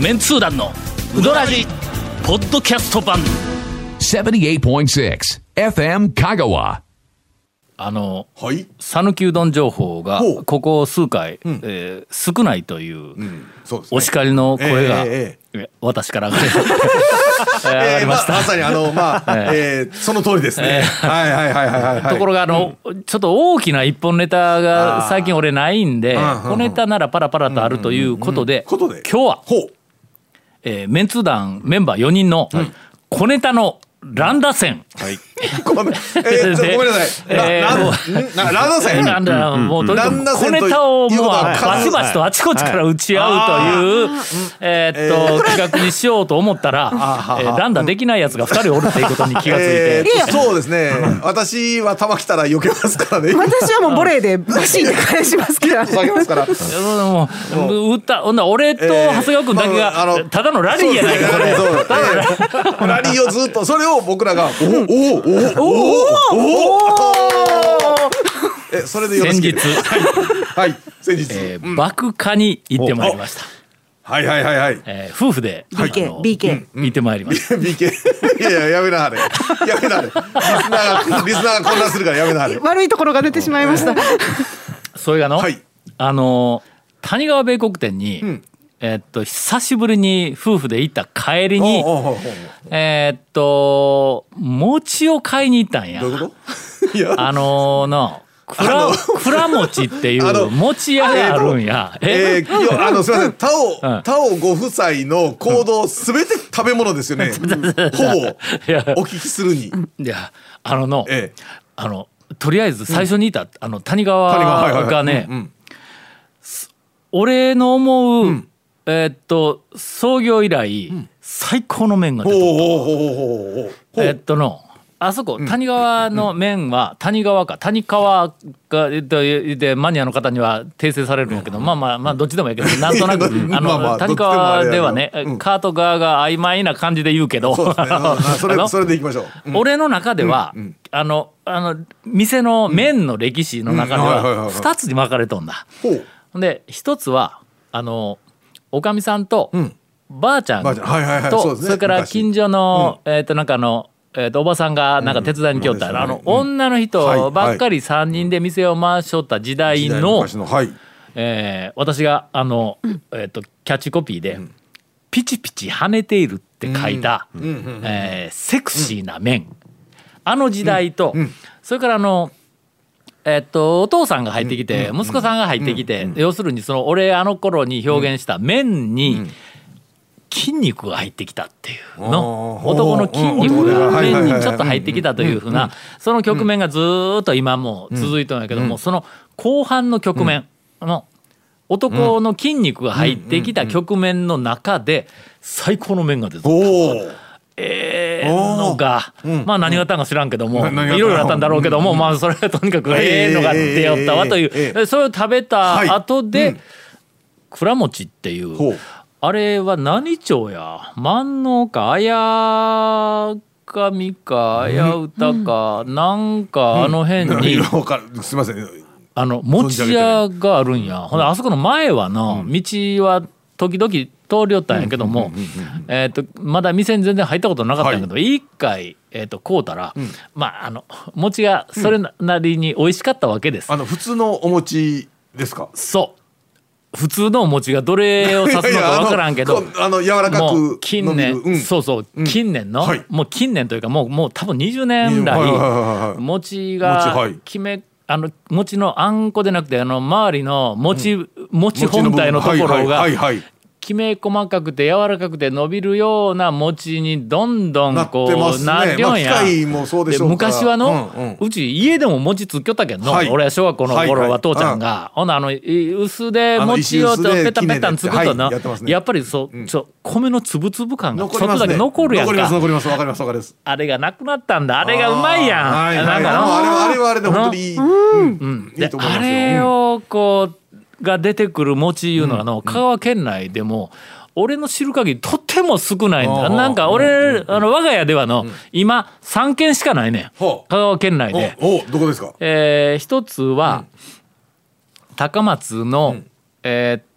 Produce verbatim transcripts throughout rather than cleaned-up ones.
メンツー団のウドラジポッドキャスト版ななじゅうはちてんろく エフエム 香川。 あのはい讃岐うどん情報がほうここ数回、 うんえー少ないという、 うんそうですねお叱りの声が、 えええ私から上がり上がりました、 えーままさにあのまあ、えーその通りですね、はいはいはいはいはいはいところがあの、ちょっと大きな一本ネタが最近俺ないんで、 あー小ネタならパラパラとあるということで、 ことで今日は、 ほうえーメンツー団メンバーよにんの小ネタの乱打戦、 はいごめん、えー、ちょごめんなさい、 えーななんなランダ戦なんだもうとにかく小乱打戦とネタをもういうことはバチバチとあちこちから打ち合うというえーっと企画にしようと思ったらえー乱打できないやつがふたりおるっていうことに気がついえて、 ーとそうですね、私は球来たら避けますからね私はもうボレーでバシンって返しますから下げますからもう打ったほんなら俺と長谷川君だけまああのがただのラリーやないかこれ。 そうそうえーラリーをずっとそれを僕らがおおおおおおおえそれでよろし先日、 いはいはい先日、 えー、爆化に行ってまいりました。 はいはいはいはいえー夫婦で、 ビーケーあのビーケー行ってまいりました。 ビーケー いやいややめなはれやめなはれリスナーがリスナーが混乱するからやめなはれ悪いところが出てしまいましたそれがの、 はいあの谷川米国店に、 んえーっと久しぶりに夫婦で行った帰りに、 おうおうおうおうえーっと餅を買いに行ったんや。 どういうこといやあのー、のくあらのくら餅っていあのう餅屋があるんや。 えー、きよあのすみません、タオ、 うんタオご夫妻の行動すべて食べ物ですよね。ほぼいやお聞きするに。 いやあのの、 ええあのとりあえず最初にいた、あの谷谷川はいはいはい川がね、 うんうん俺の思う、 んえーっと創業以来、最高の麺が出てほうほうほうほうほうほう。 えっとのあそこ谷川の麺は谷川か谷川がででマニアの方には訂正されるんやけど、まあまあまあどっちでもいいけどなんとなくあまあまのあ谷川ではねどっちでもあれやろうんカート側が曖昧な感じで言うけど、 そうですね。あそあのれそれでいきましょう。うん俺の中では、あのあの店の麺の歴史の中でうんはいはいはいははいふたつに分かれとんだ。 ほう。 ほんで一つはあのおかみさんとんばあちゃんばあちゃんはいはいはいそうとですねそれから近所のえっとなんかあのえーとおばさんがなんか手伝いに来よったら、あの女の人ばっかりさんにんで店を回しとった時代時代の、 昔のはい。 えー私があの、えーとキャッチコピーで「ピチピチ跳ねている」って書いた、えーセクシーな麺、あの時代と、それからあのえっとお父さんが入ってきて、息子さんが入ってきて、要するにその俺あの頃に表現した麺に筋肉が入ってきたっていうの、 うん男の筋肉うんがはいはいはい麺にちょっと入ってきたというふうなその局面がずーっと今も続いてるんやけども、その後半の局面の男の筋肉が入ってきた局面の中で最高の麺が出てる。 おお。 ええのが、まあ何があったんか知らんけども、 な何があったいろいろあったんだろうけども、まあそれはとにかくええのが出よったわという、 ええええええそれを食べた後で、 はいうん倉餅っていう、 ほうあれは何町や万能か綾神か綾歌か、なんかあの辺に、 いやわかるすみません。 あの餅屋があるんや。ほんであそこの前はな、道は時々通りよったんやけども、えっとまだ店に全然入ったことなかったんやけど、一回えっと買うたら、まああの餅がそれなりに美味しかったわけです。 あの普通のお餅ですか。 そう普通のお餅がどれを指すのかわからんけど、 いやいやあのこあの柔らかくもう近年、 伸びるうんそうそう近年の、 はいもう近年というかもうもう多分にじゅうねん来、 はいはいはいはい餅餅はがい決めあの餅のあんこでなくてあの周りの餅、餅本体のところがはいはいはいはいきめ細かくて柔らかくて伸びるような餅にどんどんこなってますねうなるよんや。 まあ機械もそうでしょうから昔はの、 うんうんうち家でも餅つっきょったけんの、 はい俺は小学校の頃はいははい父ちゃんが、ほんなあのい薄であの餅を石臼でペタペタにつくとはいの、 やってますねやっぱりそう、ちょ米のつぶつぶ感がちょっとだけ残りますね。 残るやん残りますか。 残りますわかりますわかります。 あれがなくなったんだ。あれがうまいやん。 はいはいなんかのあのあれはあれはあれで本当にいい。うんいでいと思いますよ。 あれをこうが出てくる餅いうのはの、香川県内でも俺の知る限りとっても少ないんだ。 うんなんか俺、あの我が家ではの、今さんけんしかないねん。 ほう香川県内で。 おおどこですか。 えー一つは、高松の、えーっ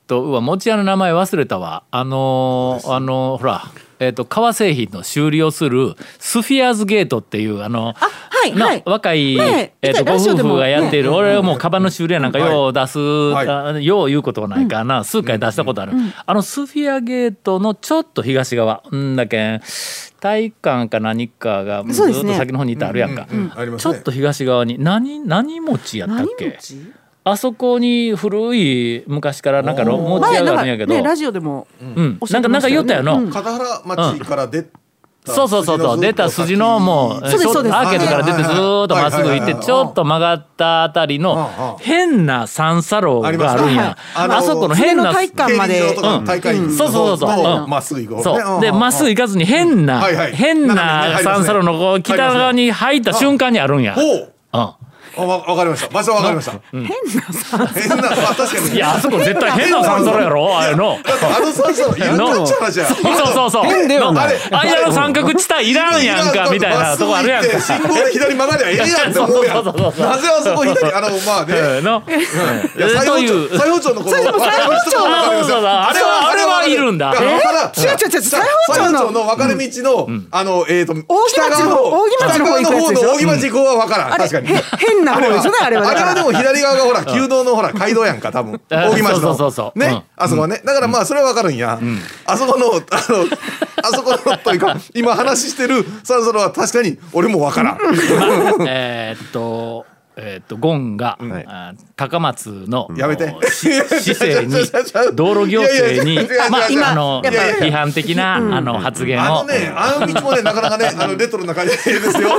とうわ餅屋の名前忘れたわ。あのー、あのー、ほら。えー、と革製品の修理をするスフィアーズゲートっていうあのはいはい、 若い、 ねえー、とご夫婦がやっている、 ね、 俺はもうカバンの修理やなんかよう出す、 はい、 よう言うことはないかな、うん、数回出したことある、うん、あのスフィアゲートのちょっと東側んだけ体育館か何かがずっと先の方にいてあるやんか、ちょっと東側に何何餅やったっけ。あそこに古い昔からなんか餅屋があるんやけど、 ね、ラジオでも、 うん、なんかなんか言ったよの、うん、 片原町から出た、 そうそうそうそう出た筋のもうアーケードから出てずーっとまっすぐ行ってちょっと曲がったあたりの変な三叉路があるんや。あそこの変な体育館まで、 そうそうそうそうまっすぐ行こう。 そうでまっすぐ行かずに変な変な三叉路のこう北側に入った瞬間にあるんや。うん。 わかりました。場所わかりました。 変な三変な、まあ確かに。 いやあそこ絶対変な三叉路やろあれの。 あの三叉路いらんっちゃう話や。 そうそうそう。 変だよな。 間の三角地帯いらんやんかみたいなとこあるやんか。 信号で左曲がりゃええやんって思うやん。なぜあそこ左あのまあね。の。 という。 西宝町のこの。 西宝町のあれはあれはいるんだ。 違う違う違う西宝町の分かれ道のあのえっと北側の北側の方の扇町号は分からん。確かに。 変な方ですよねあれは。 あれはでも左側がほら旧道のほら街道やんか多分扇町のねあそこはねだからまあそれはわかるんやあそこのあのあそこのというか今話してる三叉路は確かに俺もわからん。 えっとえっとゴンが高松のやめて市政に道路行政にまあ今の批判的なあの発言をあのねあの道もねなかなかねあのレトロな感じですよ。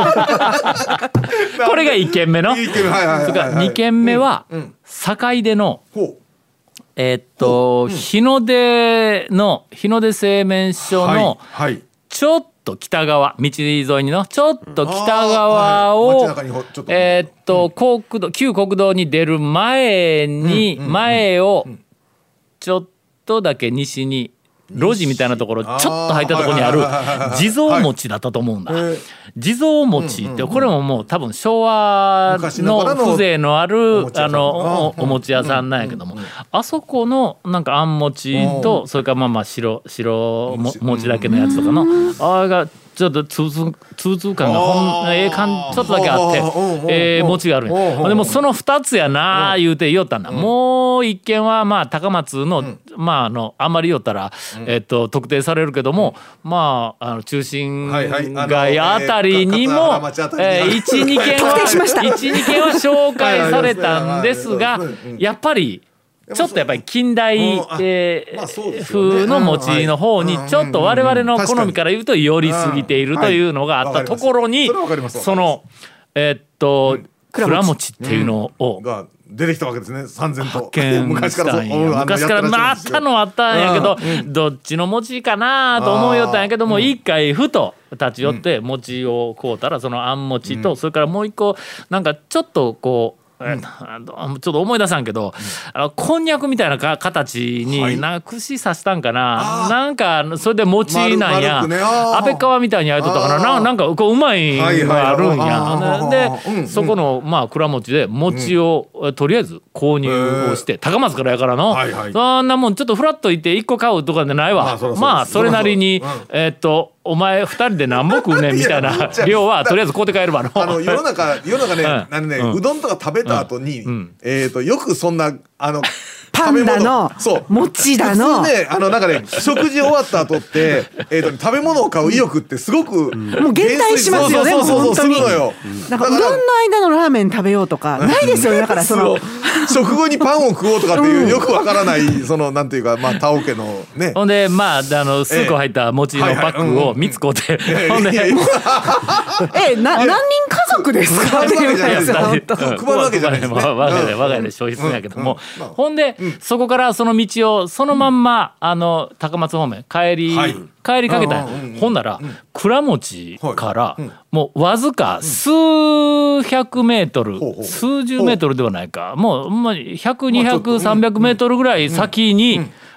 これがいっけんめのにけんめは坂出のえっと日の出の日の出製麺所のちょっと北側道沿いにのちょっと北側をえっと国道旧国道に出る前に前をちょっとだけ西に路地みたいなところちょっと入ったところにある地蔵餅だったと思うんだ。地蔵餅ってこれももう多分昭和の風情のあるあのお餅屋さんなんやけどもあそこのなんかあん餅とそれからまあまあ白白餅だけのやつとかのあれがちょっとツーツーツーツー感がほんええ感ちょっとだけあってええ餅があるんや。でもそのふたつやな言うて言おったんだ。もう一軒はまあ高松のまああのあんまり言おったらえっと特定されるけどもまああの中心街あたりにもいちにけんはいちにけんは紹介されたんですがやっぱりちょっとやっぱり近代、えー、風の餅の方にちょっと我々の好みから言うと寄りすぎているというのがあったところにそのえー、っと蔵餅っていうのを出てきたわけですね三千と発見したんや昔からまああったのはあったんやけどどっちの餅かなと思いよったんやけども一回ふと立ち寄って餅を買うたらそのあん餅とそれからもう一個なんかちょっとこううん、ちょっと思い出さんけど、うん、あのこんにゃくみたいなか形にな串刺したんかな、はい、なんかそれで餅なんや、ね、安倍川みたいに焼いとったかな な, なんかこううまいのがあるんやで、うん、そこのまあ蔵餅で餅を、うん、とりあえず購入をして、えー、高松からやからの、はいはい、そんなもんちょっとフラッといっていっこ買うとかじゃないわ、まあ そ, まあそれなりに、うん、えー、っとお前ふたりで何ぼ食うねんみたいな量はとりあえず買うて帰るわの。 あの世の中世の中ね、うん、あのね、うん、うどんとか食べた後に、うん、えーとよくそんなあのパンだの餅だの普通ねあのなんかね食事終わった後ってえーと食べ物を買う意欲ってすごく、うん、 もう減退しますよね。 そうそうそうそうするのよ。 なんかうどんの間のラーメン食べようとかないですよね。だからその食後にパンを食おうとかっていう、うん、よくわからないそのなんていうかまあ田尾家のね。 ほんでまああの数個入った餅のパックをみっつ買うて、ほんでえな何人家族ですかっていうやつ配るわけじゃないですね。 我が家で我が家で消費するんやけども、ほんでそこからその道をそのまんまあの高松方面帰り帰りかけたんや。ほんなら蔵餅からもうわずか数百メートル数十メートルではないかもうひゃく、にひゃく、さんびゃくメートルぐらい先に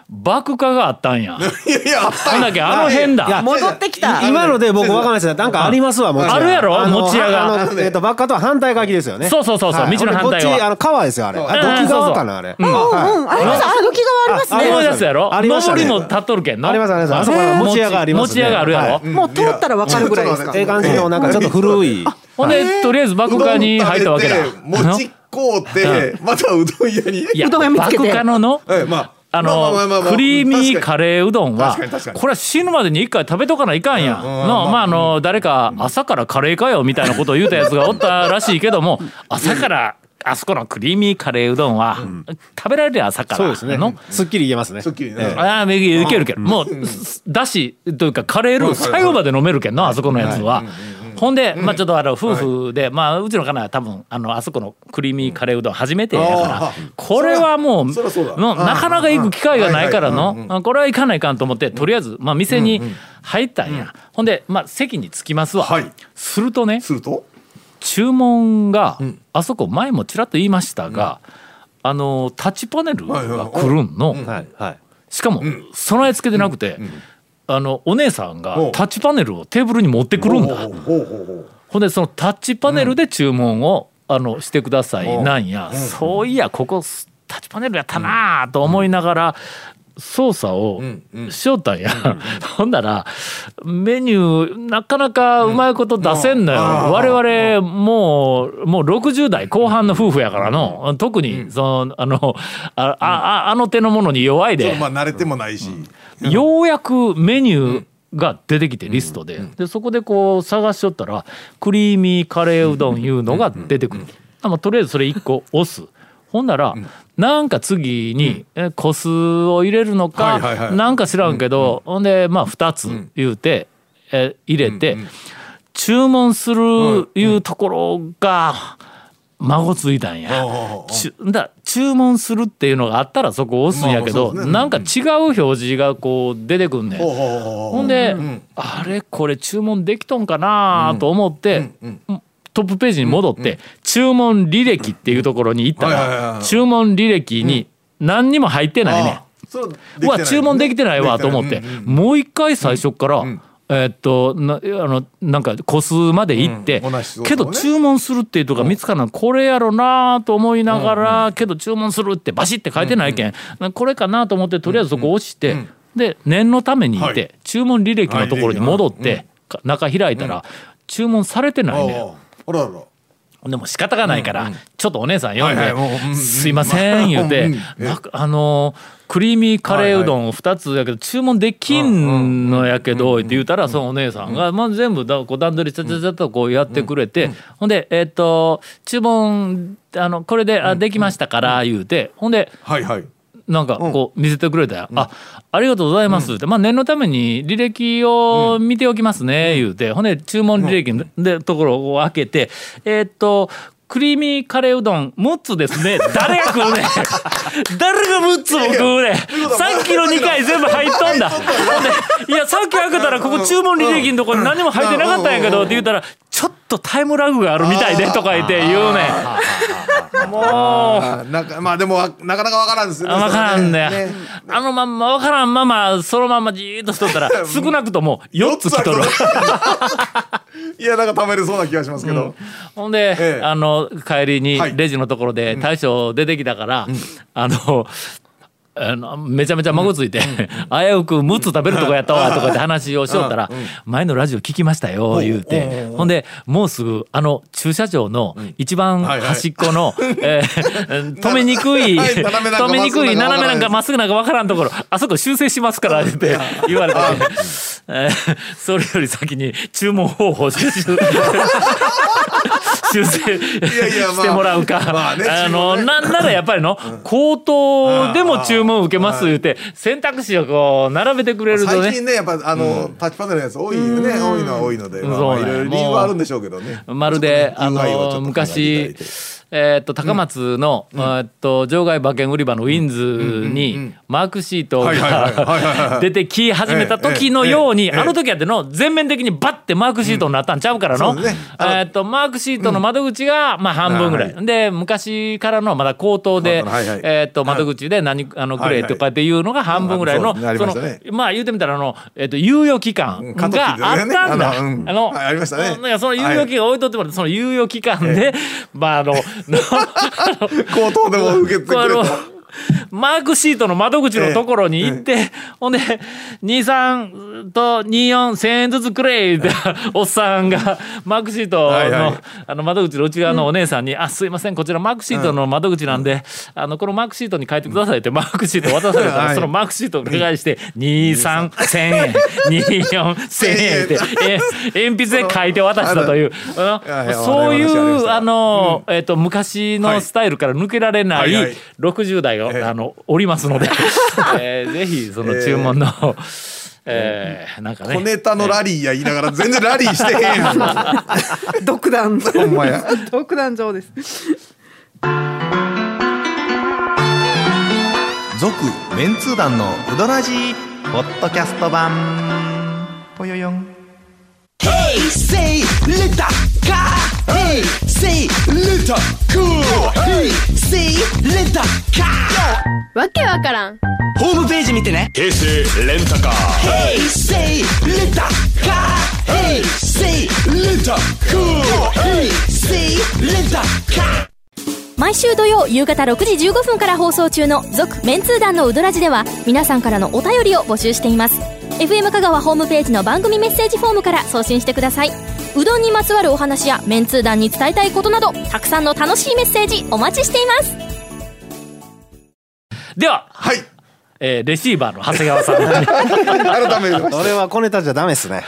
爆化があったんや。 いやいや、 ほんだけあの辺だ。 戻ってきた。 今ので僕わかんないですよ。なんかありますわ、もちろん。 あるやろ、餅屋が。 えっと、バッカとは反対側ですよね。 そうそうそうそう、道の反対側。 こっち、あの、川ですよ、あれ。あ、土器側かな、あれ。 うんうん、あります。あ、土器側ありますね。 思い出すやろ。上りも立っとるけんの。 ありますあります。あそこは餅屋があります。 餅屋があるやろ。 もう通ったらわかるぐらいですか。 ええ感じの、なんかちょっと古い。 ほんで、とりあえず爆化に入ったわけだ。 餅買うて、またうどん屋に。 いや、爆化のの。 ええ、まあ。 あのクリーミーカレーうどんはこれは死ぬまでに一回食べとかないかんやの。まああの誰か朝からカレーかよみたいなことを言うたやつがおったらしいけども、朝からあそこのクリーミーカレーうどんは食べられる朝からのそうですね。すっきり言えますね。 すっきりね。 ああいけるけどもうだしというかカレールー最後まで飲めるけんの、あそこのやつは。ほんで、まあちょっとあの夫婦で、まあうちの家内は多分あのあそこのクリーミーカレーうどん初めてやからこれはもうのなかなか行く機会がないからのこれは行かないかんと思ってとりあえずまあ店に入ったんや。ほんでまあ席に着きますわ。するとね、 すると注文があそこ前もちらっと言いましたがあのタッチパネルが来るんの。しかも備え付けでなくてあのお姉さんがタッチパネルをテーブルに持ってくるんだ。ほんでそのタッチパネルで注文をあのしてくださいなんや。そういやここタッチパネルやったなと思いながら操作をしよったんや。ほんだらメニューなかなかうまいこと出せんのよ。我々もうもうろくじゅう代後半の夫婦やからの、特にそのあのあああの手のものに弱いで。 まあ慣れてもないし。 ようやくメニューが出てきてリストで、でそこでこう探しとったらクリーミーカレーうどんいうのが出てくる。まあとりあえずそれいっこ押す。ほんならなんか次に個数を入れるのかなんか知らんけど、ほんでまあふたつ言うてえ入れて注文するいうところが孫ついたんや。ちだ注文するっていうのがあったらそこ押すんやけど、なんか違う表示がこう出てくんねん。ほんであれこれ注文できとんかなと思ってトップページに戻って注文履歴っていうところに行ったら注文履歴に何にも入ってないね。うわ注文できてないわと思ってもう一回最初からえー、っと な, あのなんか個数まで行って、うんね、けど注文するっていうとか見つからないこれやろなと思いながら、うんうん、けど注文するってバシッて書いてないけん、うんうん、これかなと思ってとりあえずそこ押して、うんうん、で念のためにいて、はい、注文履歴のところに戻って、はい、中開いたら、うん、注文されてないね、 うん、あらあらでも仕方がないから、うんうん、ちょっとお姉さん読んで、はいはい、すいません言うて、うんうん、なんかあのクリーミーカレーうどんふたつやけど注文できんのやけどって言うたらそのお姉さんがまあ全部だこう段取りちゃちゃちゃっとこうやってくれて、ほんでえっと注文あのこれであできましたから言うて、ほんではいはいなんかこう見せてくれたよ、うん、あありがとうございますって、まあ念のために履歴を見ておきますね言うて、ほんで注文履歴でところを開けてえー、っとクリーミーカレーうどんむっつですね。誰が食うね誰がむっつも食うねさっきのにかい全部入っとんだ。ほんでいやさっき開けたらここ注文履歴のところに何も入ってなかったんやけどって言ったらちょっとタイムラグがあるみたいでとか言って言うねん。もうなんかまあでもなかなかわからんですよね。 わからんね。ねあのまんまわからんままそのままじーっとしとったら少なくともよっつ来とる。 いやなんか食べれそうな気がしますけど、うん、 ほんで、ええ、あの帰りにレジのところで大将出てきたから、うん、あのあのめちゃめちゃ孫ついて、うん、危うくむっつ食べるとこやったわとかって話をしよったら、うん、前のラジオ聞きましたよ言うて、ほんでもうすぐあの駐車場の一番端っこの、えー、止めにくい止めにくい斜めなんかまっすぐなんか分からんところあそこ修正しますからって言われて、えー、それより先に注文方法修正修正してもらうか、まあね、あのなんならやっぱりの口頭でも注文受けます言うて選択肢をこう並べてくれるとね。 最近ねやっぱあの、うん、タッチパネルのやつ多いよね、多いのは多いので、まあ、いろいろ理由はあるんでしょうけどね。 まるであの昔えー、と高松の、うん、えー、と場外馬券売り場のウィンズにマークシートが出てき始めた時のように、あの時やっての全面的にバッてマークシートになったんちゃうからの、うん、ね、えー、とマークシートの窓口がまあ半分ぐらい、うん、で昔からのまだ口頭で、はいはい、えー、と窓口で何あのくれとかっていうのが半分ぐらいの、そのまあ言うてみたらあの、えー、と猶予期間があったんだ、あのありましたね。その猶予期間置いとってもらって、その猶予期間でまああの口頭でも受けてくれとマークシートの窓口のところに行って、ええ、ほんでにじゅうさんとにじゅうよんせんえんずつくれっておっさんがマークシートの、はいはい、あの窓口の内側のお姉さんに、うん、あすいませんこちらマークシートの窓口なんで、うん、あのこのマークシートに書いてくださいってマークシート渡されたら、はい、そのマークシートを繰り返してにじゅうさんせんえんにじゅうよんせんえんってえ鉛筆で書いて渡したというそういうあの、うん、えー、と昔のスタイルから抜けられないろくじゅう代が、あのおりますので、えー、ぜひその注文の、えー、なんかね小ネタのラリーや言いながら全然ラリーしてへんやん独断ほんまや独断上です。 続メンツー団のウドラジーポッドキャスト版ぽよよん。 Hey, say, let the car. Hey, say, let the cool. Hey, say, let the car. わけわからん。 ホームページ見てね。 平成レンタカー。 Hey, say, let the car. Hey, say, let the cool. Hey, say, let the car. 毎週土曜夕方ろくじじゅうごふんから放送中の続メンツー団のウドラジでは皆さんからのお便りを募集しています。エフエム 香川ホームページの番組メッセージフォームから送信してください。うどんにまつわるお話やメンツー団に伝えたいことなどたくさんの楽しいメッセージお待ちしています。 では、 はい、 えー、レシーバーの長谷川さん改めて俺は小ネタじゃダメですね。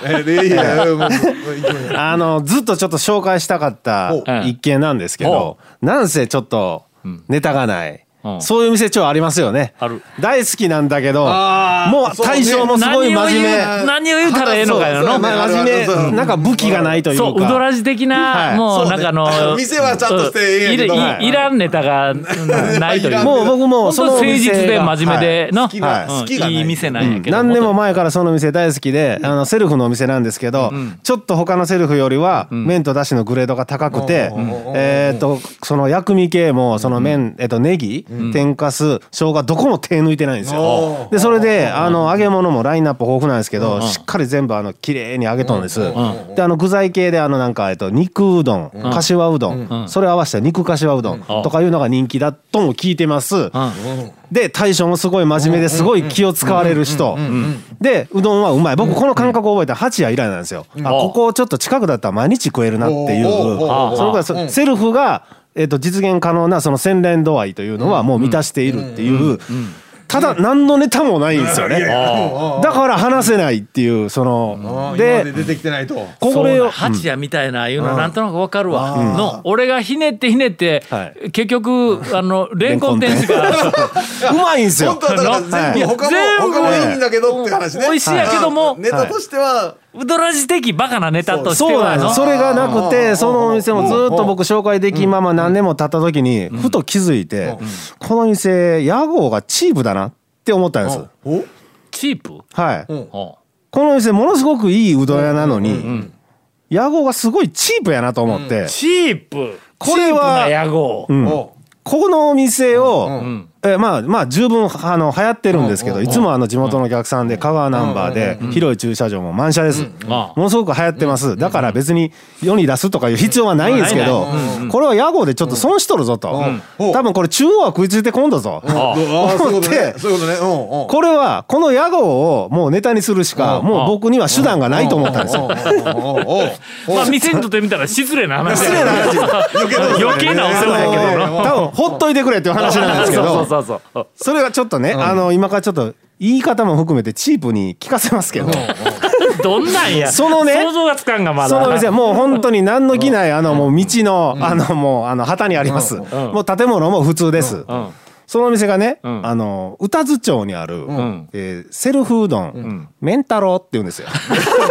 ああのずっとちょっと紹介したかった一件なんですけど、なんせちょっとネタがない、うん、そういう店超ありますよね。 ある。 大好きなんだけどもう対象もすごい真面目、 何を言うたらええのかよの真面目なんか武器がないというか、 そうウドラジ的な、はい、もうなんかあの店はちゃんとしてええんやけど、 い, い, いらんネタがないというもう僕もその誠実で真面目での、 はいはい、 うん、いい店なんやけど、 うん、何年も前からその店大好きで、あのセルフのお店なんですけど、うん、ちょっと他のセルフよりは麺とだしのグレードが高くて、うん、えー、っとその薬味系もその麺、えっとネギ、うん、天かす生姜どこも手抜いてないんですよ。でそれであの揚げ物もラインナップ豊富なんですけど、しっかり全部あの綺麗に揚げとんです。であの具材系であのなんかえっと肉うどん、かしわうどん、それを合わせた肉かしわうどんとかいうのが人気だとも聞いてます。で大将もすごい真面目ですごい気を使われる人で、うどんはうまい。僕この感覚を覚えた八谷以来なんですよ。あここちょっと近くだったら毎日食えるなっていう、それからセルフがえー、と実現可能なその洗練度合いというのはもう満たしているっていう、ただ何のネタもないんですよね。だから話せないっていうそので出てきてないとこれを八谷みたいないうのなんとなく分かるわの、俺がひねってひねって結局あのレンコン天使がうまいんですよ。 本当はだから全部他も他もいいんだけどって話ね。 美味しいやけどもネタとしてはウドラジ的バカなネタとしてはそうなんです。それがなくてそのお店もずっと僕紹介できんまま何年も経った時にふと気づいて、この店屋号がチープだなって思ったんです。 チープ？ はい。この店ものすごくいいうどん屋なのに屋号がすごいチープやなと思って。 チープ？これは屋号。 このお店を、うん、えまあまあ十分あの流行ってるんですけど、いつもあの地元のお客さんで香川ナンバーで広い駐車場も満車です。ものすごく流行ってます。だから別に世に出すとかいう必要はないんですけど、これは屋号でちょっと損しとるぞと、多分これ中央は食いついてこんだぞ思ってこれはこの屋号をもうネタにするしかもう僕には手段がないと思ったんですよ。 まあ店にとってみたら失礼な話失礼な話余計なお世話やけどな。 多分ほっといてくれっていう話なんですけどそうそうそうそれがちょっとね、うん、あの今からちょっと言い方も含めてチープに聞かせますけどどんなんやそのね想像がつかんがまだその店もう本当に何の気ないあのもう道のあのもうあの旗にあります、うん、もう建物も普通です、うん、その店がね、うん、あの宇多津町にある、うんえー、セルフうどん、うん、メンタロウって言うんですよ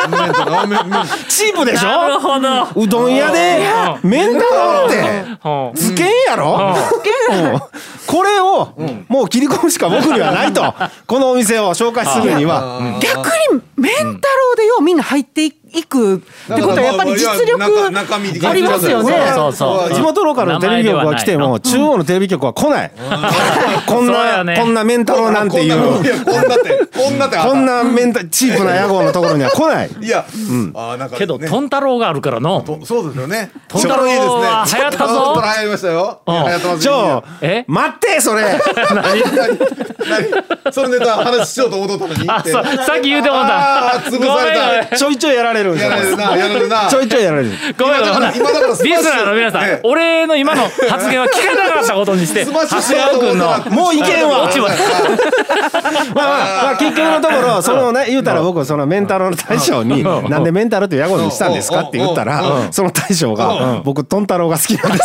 チープでしょ。 なるほど。 うどん屋で麺太郎ってつけんやろ、うん、これをもう切り込むしか僕にはないと、このお店を紹介するには。 逆に麺太郎でよみんな入っていくってことはやっぱり実力ありますよね。 そうそう、 地元ローカルのテレビ局が来ても中央のテレビ局は来ない。こんなこんな麺太郎なんていう、 こんなってこんなってこんな麺チープな屋号のところには来ない。 いや、あなんかけどトン太郎があるからの。 そうですよね。 トン太郎いいですね。流行ったぞ。 流行りましたよ。流行ってます。 ちょえ待ってそれ。 何何そのネタ話しようと思ったのに。 あ、さっき言うてもらった。 潰された。 ちょいちょいやられるんですよ。 やられるな、やられるな。 ちょいちょいやられる。 ごめんごめん。今だからリスナーの皆さん、俺の今の発言は聞かなかったことにして、長谷川君のもういけんわ。 落ちは。 まあまあまあ結局のところそのね言うたら僕そのメンタルの大将になんでメンタルって屋号にしたんですかって言ったら、その大将が僕トン太郎が好きなんです。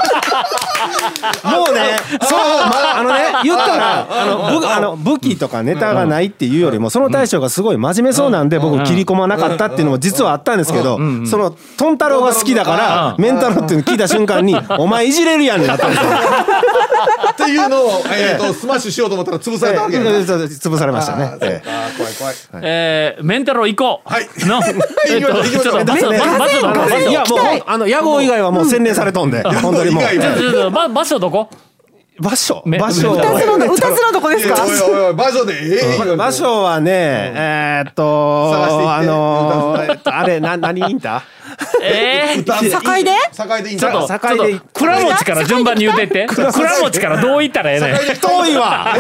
もうね、そう、ま、あのね、言ったら、あの、ぶ、あの、武器とかネタがないっていうよりも、その大将がすごい真面目そうなんで、僕切り込まなかったっていうのも実はあったんですけど、そのトン太郎が好きだから、メンタルっていうの聞いた瞬間に、お前いじれるやんになったんですよ。 っていうのを、えっと、スマッシュしようと思ったら潰されたわけ。 潰されましたね。 怖い怖い。 えー、メンタロ行こう。 はい。 の、えっと、ちょっと、場所、場所どこ？ いや、もう、あの、屋号以外はもう洗練されとんで、本当にもう。 場所どこ？ 場所場所歌つの歌つのどこですか？ おいおいおい場所でええよ。 場所はね、えっとあのあれな何インタ？ ええ、 境で？ 境でいいんだ。 ちょっと境で倉持から順番に言ってって。倉持からどう言ったらええねん。 遠いわ。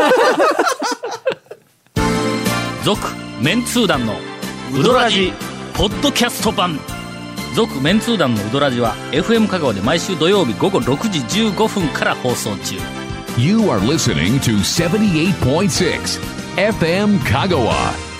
続メンツー団のウドラジポッドキャスト版。続メンツー団のウドラジは エフエム 香川で毎週土曜日午後ろくじじゅうごふんから放送中。 You are listening to seventy-eight point six エフエム 香川。